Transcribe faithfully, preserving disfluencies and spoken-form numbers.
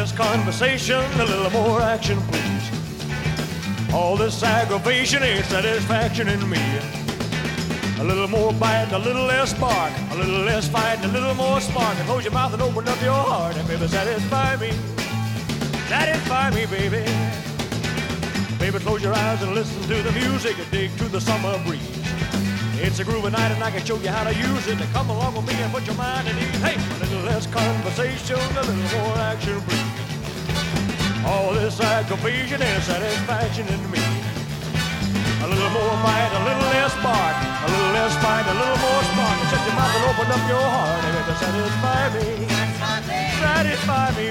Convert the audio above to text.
less conversation, a little more action, please. All this aggravation ain't satisfaction in me. A little more bite, a little less bark, a little less fight, a little more spark. And close your mouth and open up your heart, and baby, satisfy me. Satisfy me, baby. Baby, close your eyes and listen to the music and dig to the summer breeze. It's a groovy night and I can show you how to use it. To come along with me and put your mind at ease. Hey, a little less conversation, a little more action, please. All this aggravation and satisfaction in me. A little more bite, a little less bark, a little less fight, a little more spark. And shut your mouth and open up your heart, and satisfy me. Satisfy me. Satisfy me.